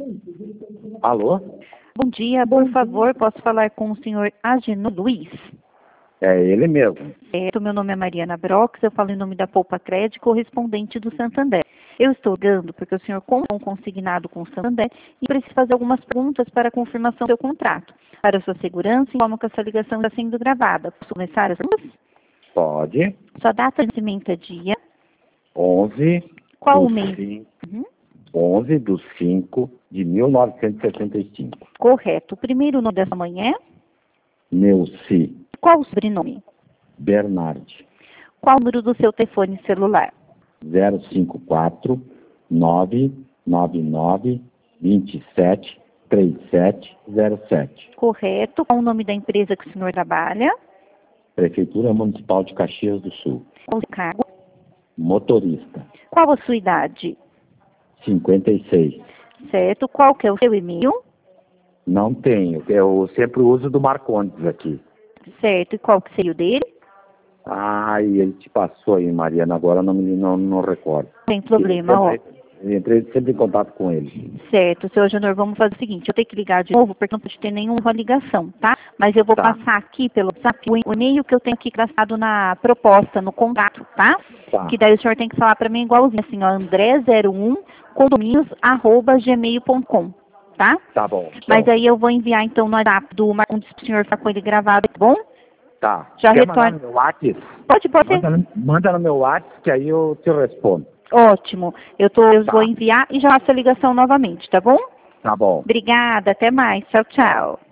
Alô? Bom dia, por favor, posso falar com o senhor Agenor Luiz? É ele mesmo. Meu nome é Mariana Brox, eu falo em nome da Poupa Crédito, correspondente do Santander. Eu estou ligando porque o senhor comprou um consignado com o Santander e precisa fazer algumas perguntas para a confirmação do seu contrato. Para sua segurança, informo que essa ligação está sendo gravada. Posso começar as perguntas? Pode. Sua data de nascimento é dia? 11 Qual o do mês? 5, Uhum. 11 do 5 de 1975. Correto. O primeiro nome dessa manhã? Neuci Qual o sobrenome? Bernardi. Qual o número do seu telefone celular? 054 999 27 3707. Correto. Qual o nome da empresa que o senhor trabalha? Prefeitura Municipal de Caxias do Sul. Qual o seu cargo? Motorista. Qual a sua idade? 56. Certo. Qual que é o seu e-mail? Não tenho. Eu sempre uso do Marcondes aqui. Certo. E qual que seria o dele? E ele te passou aí, Mariana, agora não recordo. Sem problema, ó. Eu entrei sempre em contato com ele. Certo, seu Agenor, vamos fazer o seguinte, eu tenho que ligar de novo, porque não pode ter nenhuma ligação, tá? Mas eu vou passar aqui pelo WhatsApp o e-mail que eu tenho aqui gastado na proposta, no contrato, tá? Que daí o senhor tem que falar para mim igualzinho, assim, ó, André01 condomínios@gmail.com, tá? Tá bom. Mas aí eu vou enviar então no WhatsApp do Marcondes pro senhor ficar com ele gravado, tá bom? Tá. Já Quer retorno. mandar no meu WhatsApp? Pode ser. Manda no meu WhatsApp que aí eu te respondo. Ótimo. Eu vou enviar e já faço a ligação novamente, tá bom? Tá bom. Obrigada, até mais. Tchau, tchau.